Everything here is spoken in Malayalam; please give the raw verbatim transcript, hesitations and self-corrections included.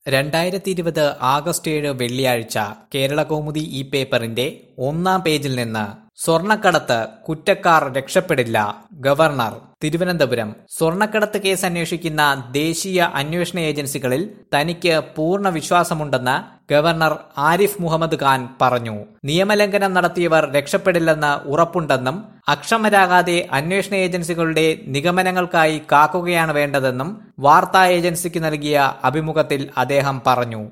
രണ്ടായിരത്തി ഇരുപത് ആഗസ്റ്റ് ഏഴ് വെള്ളിയാഴ്ച കേരളകൗമുദി ഈ പേപ്പറിന്റെ ഒന്നാം പേജിൽ നിന്ന് സ്വർണ്ണക്കടത്ത് കുറ്റക്കാർ രക്ഷപ്പെടില്ല. ഗവർണർ തിരുവനന്തപുരം. സ്വർണ്ണക്കടത്ത് കേസ് അന്വേഷിക്കുന്ന ദേശീയ അന്വേഷണ ഏജൻസികളിൽ തനിക്ക് പൂർണ്ണ വിശ്വാസമുണ്ടെന്ന് ഗവർണർ ആരിഫ് മുഹമ്മദ് ഖാൻ പറഞ്ഞു. നിയമലംഘനം നടത്തിയവർ രക്ഷപ്പെടില്ലെന്ന് ഉറപ്പുണ്ടെന്നും അക്ഷമരാകാതെ അന്വേഷണ ഏജൻസികളുടെ നിഗമനങ്ങൾക്കായി കാക്കുകയാണ് വേണ്ടതെന്നും വാർത്താ ഏജൻസിക്ക് നൽകിയ അഭിമുഖത്തിൽ അദ്ദേഹം പറഞ്ഞു.